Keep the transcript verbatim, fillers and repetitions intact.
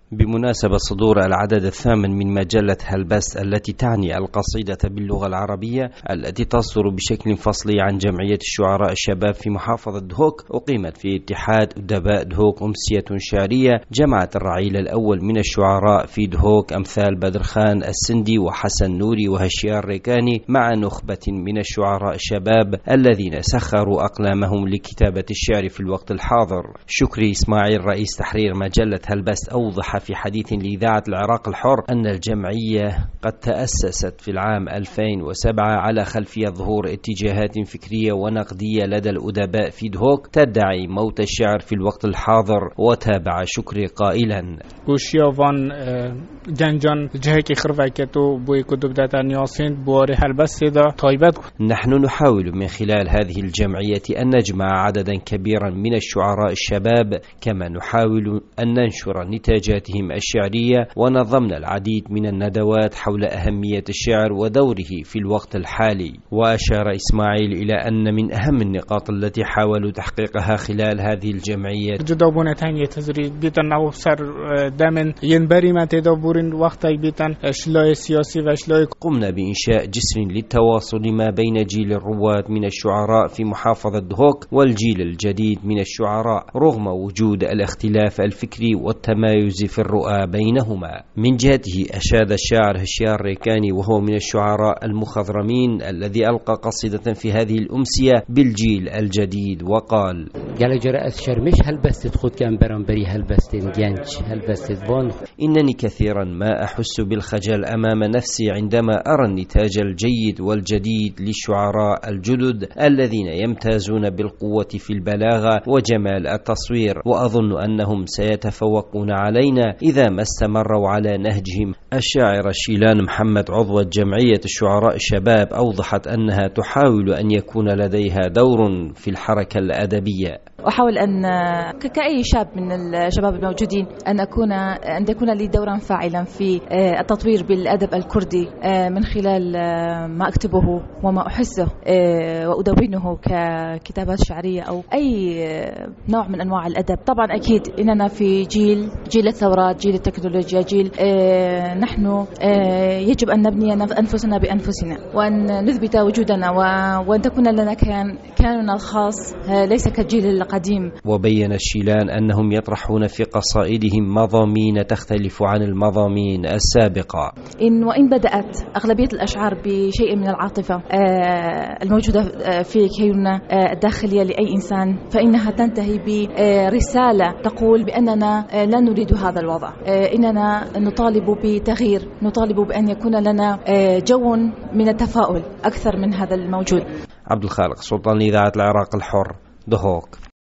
بمناسبة صدور العدد الثامن من مجلة هلبست التي تعني القصيدة باللغة العربية التي تصدر بشكل فصلي عن جمعية الشعراء الشباب في محافظة دهوك، أقيمت في اتحاد أدباء دهوك أمسية شعرية جمعت الرعيل الأول من الشعراء في دهوك أمثال بدر خان السندي وحسن نوري وهشيار ريكاني مع نخبة من الشعراء الشباب الذين سخروا أقلامهم لكتابة الشعر في الوقت الحاضر. شكري إسماعيل رئيس تحرير مجلة هلبست أوضح في حديث لإذاعة العراق الحر أن الجمعية قد تأسست في العام ألفين وسبعة على خلفية ظهور اتجاهات فكرية ونقدية لدى الأدباء في دهوك تدعي موت الشعر في الوقت الحاضر. وتابع شكري قائلا: گوشیاوان جنجان جهك خرفكتو بوي كتب داتان ياسين بواري هلبست دا تايبت. نحن نحاول من خلال هذه الجمعية أن نجمع عددا كبيرا من الشعراء الشباب، كما نحاول أن ننشر نتاجاتهم الشعرية، ونظمنا العديد من الندوات حول أهمية الشعر ودوره في الوقت الحالي. وأشار إسماعيل إلى أن من أهم النقاط التي حاولوا تحقيقها خلال هذه الجمعية جدابون تانية تزريد بيتن أو سر دمن ينبري ما تدابورين وقت بيتن أشلاء سياسي وأشلاء. قمنا بإنشاء جسر للتواصل ما بين جيل الرواد من الشعراء في محافظة دهوك والجيل الجديد من الشعراء رغم وجود الاختلاف الفكري والتمايز في الرؤى بينهما. من جهته أشاد الشاعر هشيار ريكاني وهو من الشعراء المخضرمين الذي ألقى قصيدة في هذه الأمسية بالجيل الجديد وقال: قال جرأ الشرمش هلبست خود كان برانبري هلبست جنج هلبست بون. إنني كثيرا ما أحس بالخجل أمام نفسي عندما أرى النتاج الجيد والجديد للشعراء الجدد الذين يمتازون بالقوة في البلاغة وجمال التصوير، وأظن أنهم سيتفوقون علينا إذا ما استمروا على نهجهم. الشاعرة شيلان محمد عضوة جمعية الشعراء الشباب أوضحت أنها تحاول أن يكون لديها دور في الحركة الأدبية. أحاول أن كأي شاب من الشباب الموجودين أن أكون أن يكون لي دورا فاعلا في التطوير بالأدب الكردي من خلال ما أكتبه وما أحسه وأدونه ككتابات شعرية أو أي نوع من أنواع الأدب. طبعا أكيد إننا في جيل جيل الثورات، جيل التكنولوجيا، جيل نحن يجب أن نبني أنفسنا بأنفسنا وأن نثبت وجودنا وأن تكون لنا كان كاننا الخاص ليس كالجيل القديم. وبين الشيلان أنهم يطرحون في قصائدهم مضامين تختلف عن المضامين السابقة. إن وإن بدأت أغلبية الأشعار بشيء من العاطفة الموجودة في كياننا الداخلية لأي إنسان، فإنها تنتهي برسالة تقول بأننا لا نريد هذا الوضع، إننا نطالب بتغيير، نطالب بأن يكون لنا جو من التفاؤل أكثر من هذا الموجود. عبد الخالق سلطان، إذاعة العراق الحر، دهوك.